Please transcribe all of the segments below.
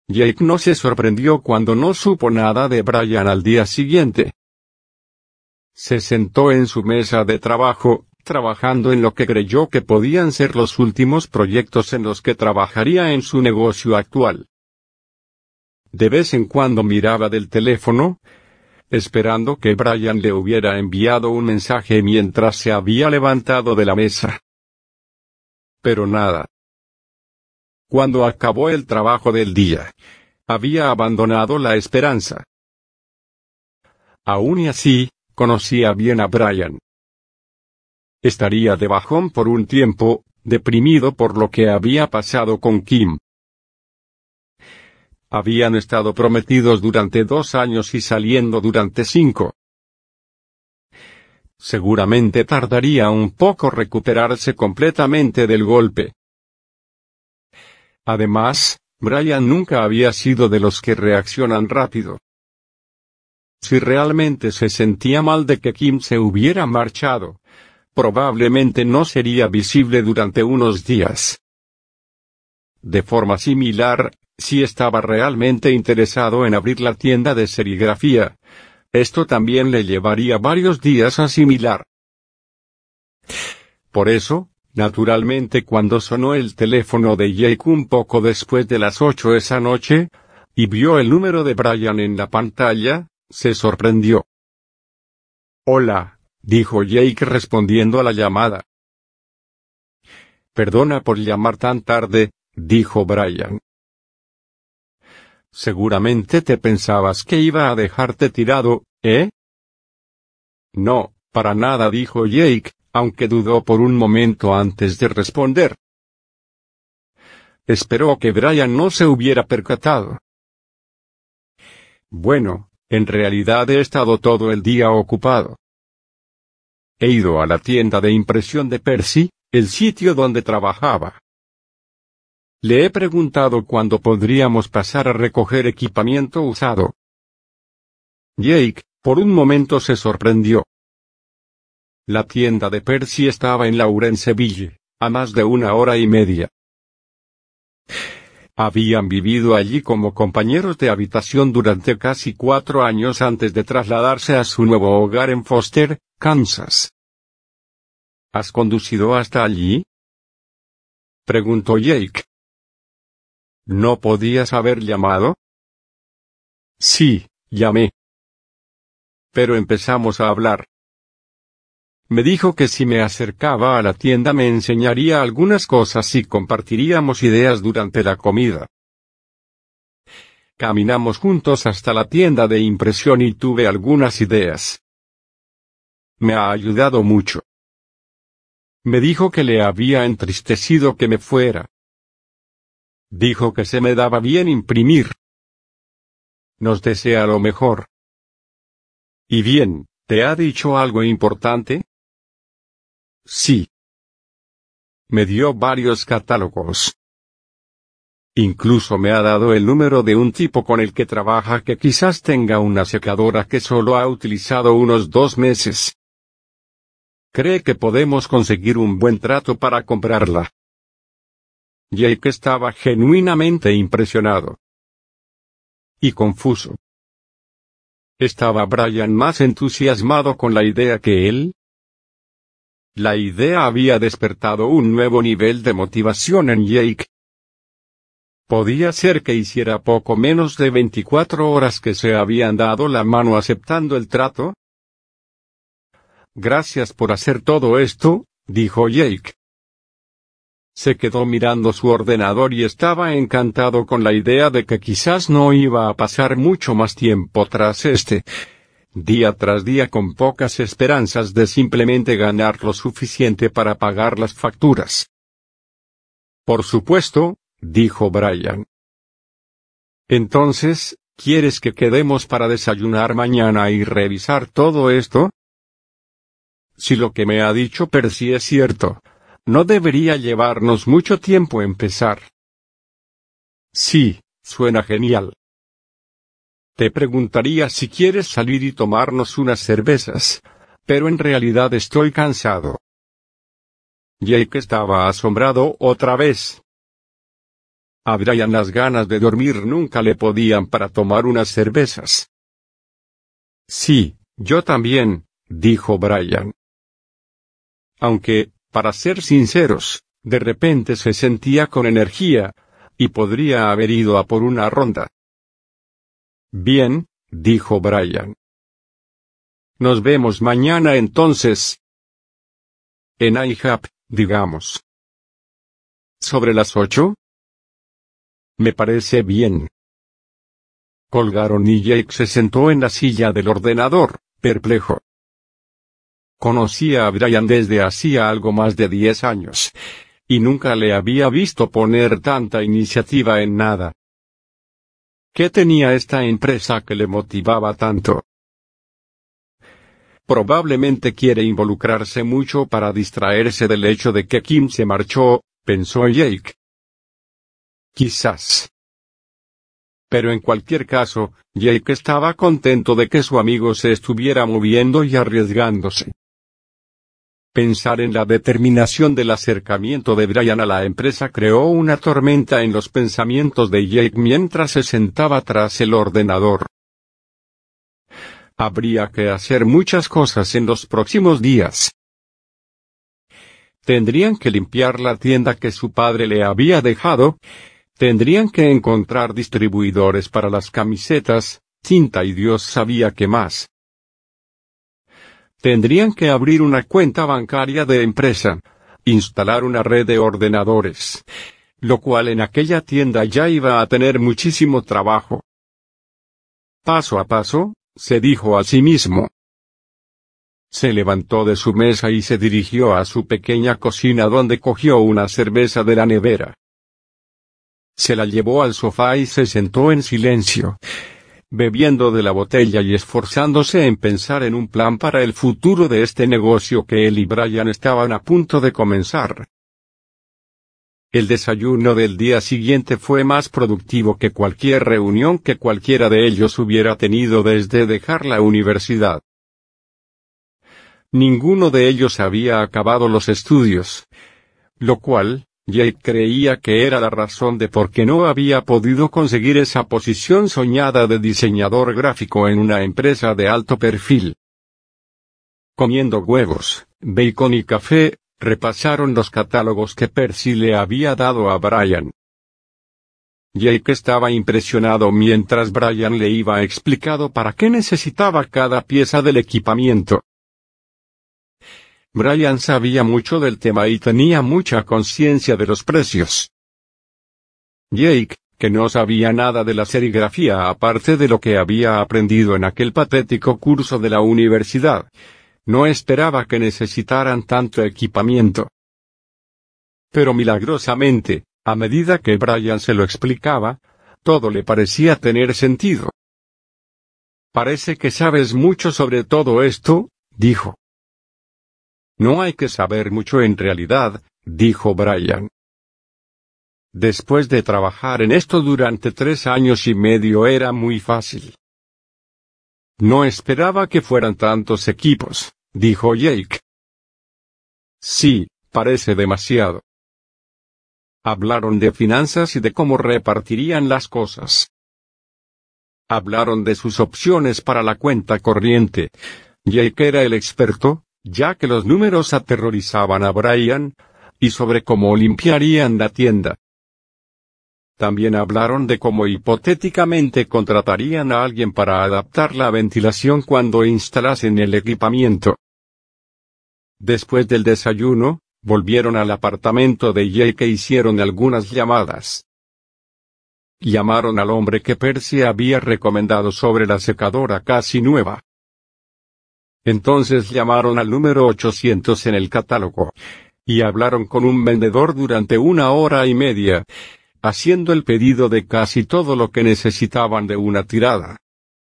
Jake no se sorprendió cuando no supo nada de Brian al día siguiente. Se sentó en su mesa de trabajo, trabajando en lo que creyó que podían ser los últimos proyectos en los que trabajaría en su negocio actual. De vez en cuando miraba del teléfono, esperando que Brian le hubiera enviado un mensaje mientras se había levantado de la mesa. Pero nada. Cuando acabó el trabajo del día, había abandonado la esperanza. Aún y así, conocía bien a Brian. Estaría de bajón por un tiempo, deprimido por lo que había pasado con Kim. Habían estado prometidos durante 2 años y saliendo durante 5. Seguramente tardaría un poco recuperarse completamente del golpe. Además, Brian nunca había sido de los que reaccionan rápido. Si realmente se sentía mal de que Kim se hubiera marchado, probablemente no sería visible durante unos días. De forma similar, si estaba realmente interesado en abrir la tienda de serigrafía, esto también le llevaría varios días a asimilar. Por eso, naturalmente cuando sonó el teléfono de Jake un poco después de las 8 esa noche, y vio el número de Brian en la pantalla, se sorprendió. «Hola», dijo Jake respondiendo a la llamada. «Perdona por llamar tan tarde», dijo Brian. «Seguramente te pensabas que iba a dejarte tirado, ¿eh?» «No, para nada», dijo Jake, aunque dudó por un momento antes de responder. Esperó que Brian no se hubiera percatado. «Bueno, en realidad he estado todo el día ocupado. He ido a la tienda de impresión de Percy, el sitio donde trabajaba. Le he preguntado cuándo podríamos pasar a recoger equipamiento usado». Jake, por un momento se sorprendió. La tienda de Percy estaba en Lawrenceville, a más de 1 hora y media. Habían vivido allí como compañeros de habitación durante casi 4 años antes de trasladarse a su nuevo hogar en Foster, Kansas. ¿Has conducido hasta allí?, preguntó Jake. ¿No podías haber llamado? Sí, llamé. Pero empezamos a hablar. Me dijo que si me acercaba a la tienda me enseñaría algunas cosas y compartiríamos ideas durante la comida. Caminamos juntos hasta la tienda de impresión y tuve algunas ideas. Me ha ayudado mucho. Me dijo que le había entristecido que me fuera. Dijo que se me daba bien imprimir. Nos desea lo mejor. Y bien, ¿te ha dicho algo importante? Sí. Me dio varios catálogos. Incluso me ha dado el número de un tipo con el que trabaja que quizás tenga una secadora que solo ha utilizado unos 2 meses. Cree que podemos conseguir un buen trato para comprarla. Jake estaba genuinamente impresionado. Y confuso. ¿Estaba Brian más entusiasmado con la idea que él? La idea había despertado un nuevo nivel de motivación en Jake. Podía ser que hiciera poco menos de 24 horas que se habían dado la mano aceptando el trato. Gracias por hacer todo esto, dijo Jake. Se quedó mirando su ordenador y estaba encantado con la idea de que quizás no iba a pasar mucho más tiempo tras día tras día con pocas esperanzas de simplemente ganar lo suficiente para pagar las facturas. Por supuesto, dijo Brian. Entonces, ¿quieres que quedemos para desayunar mañana y revisar todo esto? Si lo que me ha dicho Percy es cierto, no debería llevarnos mucho tiempo empezar. Sí, suena genial. Te preguntaría si quieres salir y tomarnos unas cervezas, pero en realidad estoy cansado. Jake estaba asombrado otra vez. A Brian las ganas de dormir nunca le podían para tomar unas cervezas. Sí, yo también, dijo Brian. Aunque, para ser sinceros, de repente se sentía con energía, y podría haber ido a por una ronda. Bien, dijo Brian. Nos vemos mañana entonces. En IHOP, digamos. ¿Sobre las 8? Me parece bien. Colgaron y Jake se sentó en la silla del ordenador, perplejo. Conocía a Brian desde hacía algo más de 10 años, y nunca le había visto poner tanta iniciativa en nada. ¿Qué tenía esta empresa que le motivaba tanto? Probablemente quiere involucrarse mucho para distraerse del hecho de que Kim se marchó, pensó Jake. Quizás. Pero en cualquier caso, Jake estaba contento de que su amigo se estuviera moviendo y arriesgándose. Pensar en la determinación del acercamiento de Brian a la empresa creó una tormenta en los pensamientos de Jake mientras se sentaba tras el ordenador. Habría que hacer muchas cosas en los próximos días. Tendrían que limpiar la tienda que su padre le había dejado, tendrían que encontrar distribuidores para las camisetas, cinta y Dios sabía qué más. Tendrían que abrir una cuenta bancaria de empresa, instalar una red de ordenadores, lo cual en aquella tienda ya iba a tener muchísimo trabajo. Paso a paso, se dijo a sí mismo. Se levantó de su mesa y se dirigió a su pequeña cocina donde cogió una cerveza de la nevera. Se la llevó al sofá y se sentó en silencio, bebiendo de la botella y esforzándose en pensar en un plan para el futuro de este negocio que él y Brian estaban a punto de comenzar. El desayuno del día siguiente fue más productivo que cualquier reunión que cualquiera de ellos hubiera tenido desde dejar la universidad. Ninguno de ellos había acabado los estudios, lo cual, Jake creía que era la razón de por qué no había podido conseguir esa posición soñada de diseñador gráfico en una empresa de alto perfil. Comiendo huevos, bacon y café, repasaron los catálogos que Percy le había dado a Brian. Jake estaba impresionado mientras Brian le iba explicando para qué necesitaba cada pieza del equipamiento. Brian sabía mucho del tema y tenía mucha conciencia de los precios. Jake, que no sabía nada de la serigrafía aparte de lo que había aprendido en aquel patético curso de la universidad, no esperaba que necesitaran tanto equipamiento. Pero milagrosamente, a medida que Brian se lo explicaba, todo le parecía tener sentido. Parece que sabes mucho sobre todo esto, dijo. No hay que saber mucho en realidad, dijo Brian. Después de trabajar en esto durante 3 años y medio era muy fácil. No esperaba que fueran tantos equipos, dijo Jake. Sí, parece demasiado. Hablaron de finanzas y de cómo repartirían las cosas. Hablaron de sus opciones para la cuenta corriente. Jake era el experto, ya que los números aterrorizaban a Brian, y sobre cómo limpiarían la tienda. También hablaron de cómo hipotéticamente contratarían a alguien para adaptar la ventilación cuando instalasen el equipamiento. Después del desayuno, volvieron al apartamento de Jake e hicieron algunas llamadas. Llamaron al hombre que Percy había recomendado sobre la secadora casi nueva. Entonces llamaron al número 800 en el catálogo, y hablaron con un vendedor durante 1 hora y media, haciendo el pedido de casi todo lo que necesitaban de una tirada.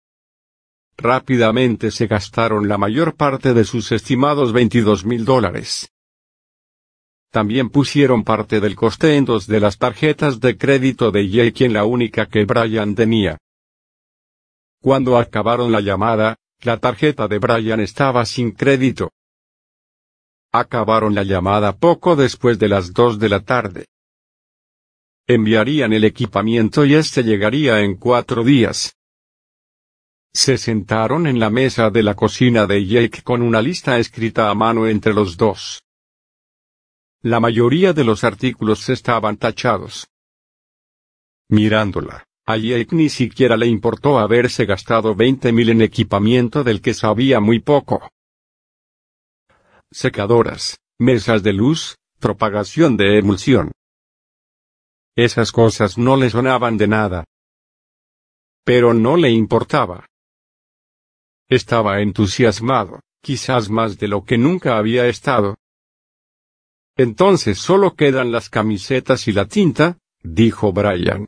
Rápidamente se gastaron la mayor parte de sus estimados $22,000. También pusieron parte del coste en 2 de las tarjetas de crédito de Jake en la única que Brian tenía. Cuando acabaron la llamada, la tarjeta de Brian estaba sin crédito. Acabaron la llamada poco después de las 2 de la tarde. enviarían el equipamiento y este llegaría en 4 días. Se sentaron en la mesa de la cocina de Jake con una lista escrita a mano entre los dos. La mayoría de los artículos estaban tachados. Mirándola, a Jake ni siquiera le importó haberse gastado 20,000 en equipamiento del que sabía muy poco. Secadoras, mesas de luz, propagación de emulsión. Esas cosas no le sonaban de nada. Pero no le importaba. Estaba entusiasmado, quizás más de lo que nunca había estado. Entonces solo quedan las camisetas y la tinta, dijo Brian.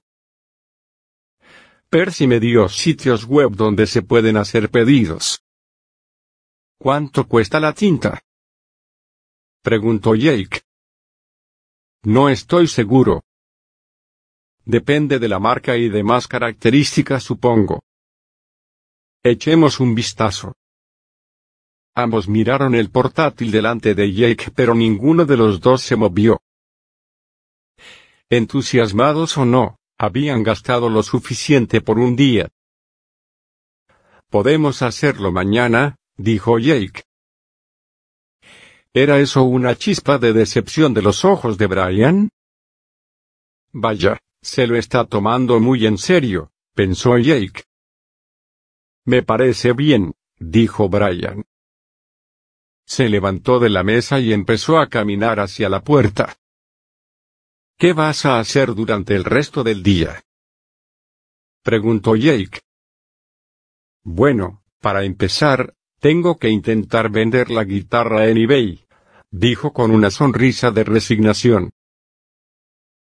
Percy me dio sitios web donde se pueden hacer pedidos. ¿Cuánto cuesta la tinta?, preguntó Jake. No estoy seguro. Depende de la marca y demás características, supongo. Echemos un vistazo. Ambos miraron el portátil delante de Jake, pero ninguno de los dos se movió. Entusiasmados o no, habían gastado lo suficiente por un día. Podemos hacerlo mañana, dijo Jake. ¿Era eso una chispa de decepción de los ojos de Brian? Vaya, se lo está tomando muy en serio, pensó Jake. Me parece bien, dijo Brian. Se levantó de la mesa y empezó a caminar hacia la puerta. ¿Qué vas a hacer durante el resto del día?, preguntó Jake. Bueno, para empezar, tengo que intentar vender la guitarra en eBay, dijo con una sonrisa de resignación.